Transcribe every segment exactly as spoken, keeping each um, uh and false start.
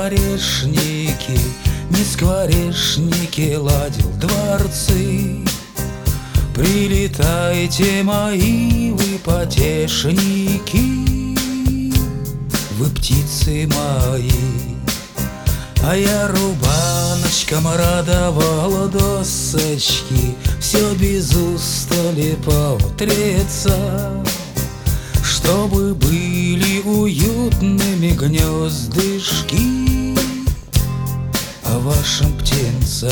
скворечники, не скворечники ладил дворцы. Прилетайте, мои вы потешники, вы птицы мои. А я рубаночком радовала досочки, все без устали поутреться, чтобы были уютными гнездышки а вашим птенцам.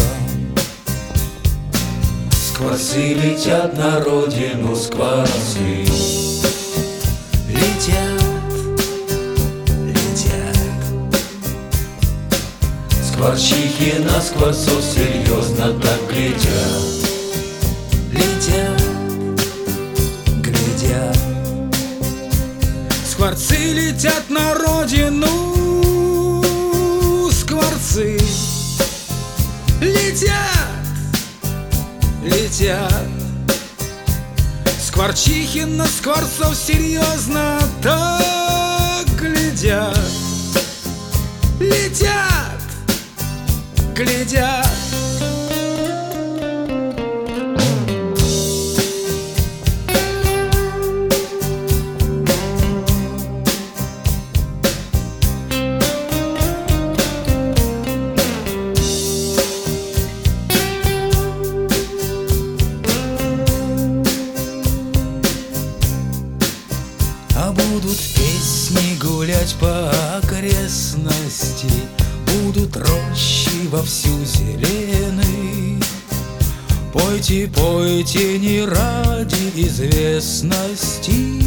Скворцы летят на родину, скворцы Летят, летят. Скворчихи на скворцов серьезно так глядят. Летят, глядят. Скворцы летят на родину, скворцы летят, летят. Скворчихи на скворцов серьезно так глядят. Летят, глядят. А будут песни гулять по окрестности, будут рощи вовсю зелены. Пойте, пойте не ради известности,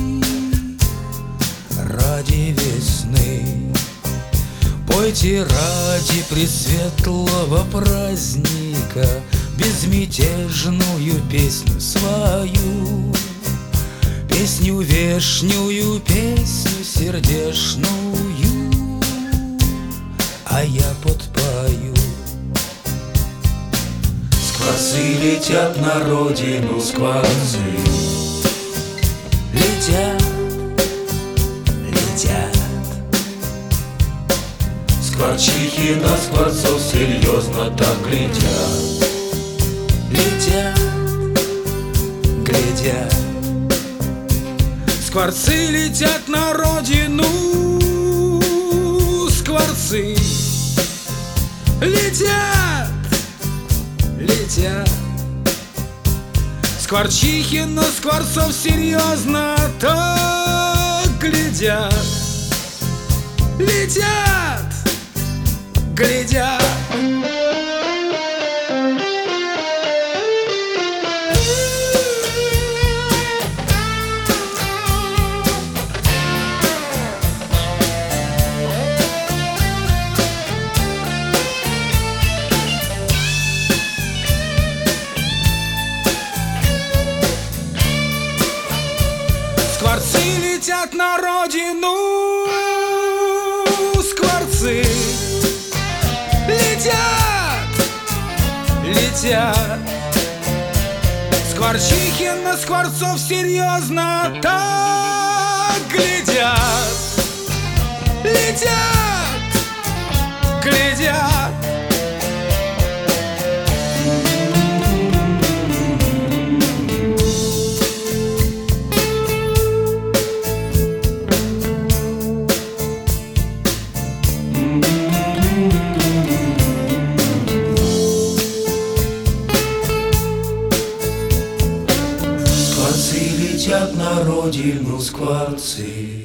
ради весны. Пойте ради пресветлого праздника безмятежную песню свою, песню вешнюю, песню сердечную, а я подпою. Скворцы летят на родину, скворцы Летят, летят. Скворчихи на скворцов серьезно так глядят. Летят, глядят. Скворцы летят на родину, скворцы летят, летят. Скворчихи на скворцов серьезно так глядят. Летят, глядят. Скворцы летят на родину, скворцы летят, летят. Скворчихи на скворцов серьезно так глядят. Летят, глядят. Скворцы летят на родину, скворцы